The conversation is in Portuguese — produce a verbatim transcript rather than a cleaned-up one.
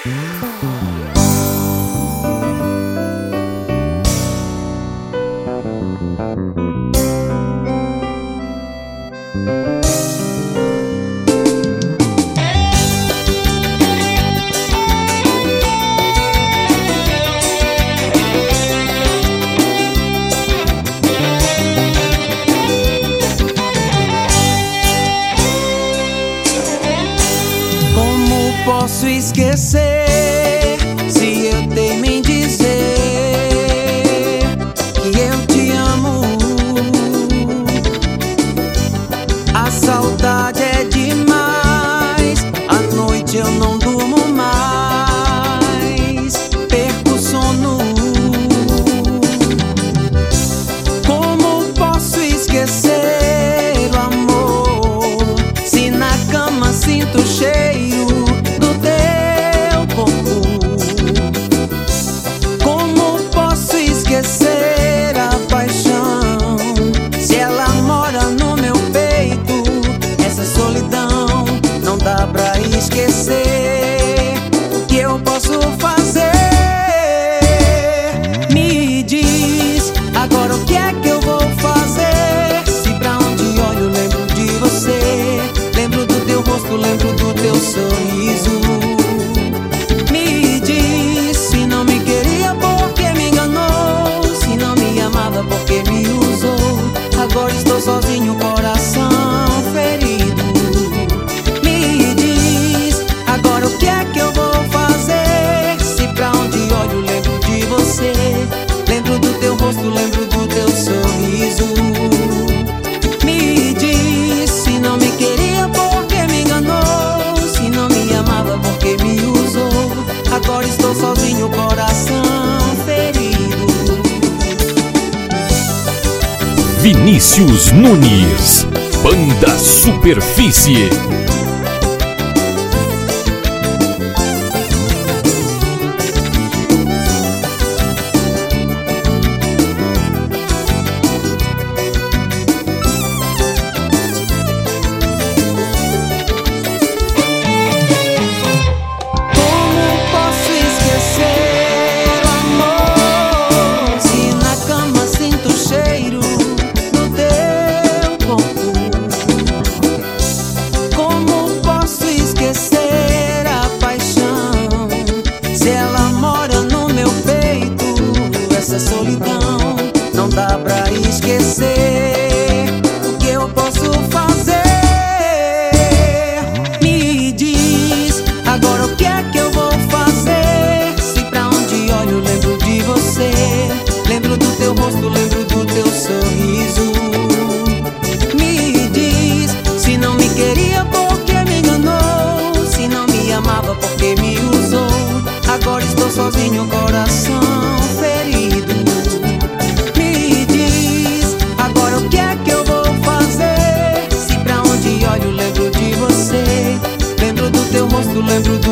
Posso esquecer se eu teimo em dizer que eu te amo. A saudade é demais, à noite eu não durmo mais, perco o sono. Como posso esquecer o amor se na cama sinto o cheiro esquecer? O que eu posso fazer? Me diz agora o que é que eu vou fazer. Se pra onde olho lembro de você, lembro do teu rosto, lembro do teu sorriso. Me diz se não me queria porque me enganou, se não me amava porque me usou. Agora estou sozinho, coração ferido. Agora o que é que eu vou fazer? Se pra onde olho lembro de você, lembro do teu rosto, lembro do teu sorriso. Me diz se não me queria porque me enganou, se não me amava porque me usou. Agora estou sozinho, coração ferido. Vinícius Nunes, Banda Superfície. Solidão não dá pra esquecer. O que eu posso fazer? Me diz agora o que é que eu vou fazer. Se pra onde olho lembro de você, lembro do teu rosto, lembro do teu sorriso. Me diz se não me queria porque me enganou, se não me amava porque me usou. Agora estou sozinho, coração ferido. Me diz agora o que é que eu vou fazer. Se pra onde olho lembro de você, lembro do teu rosto, lembro do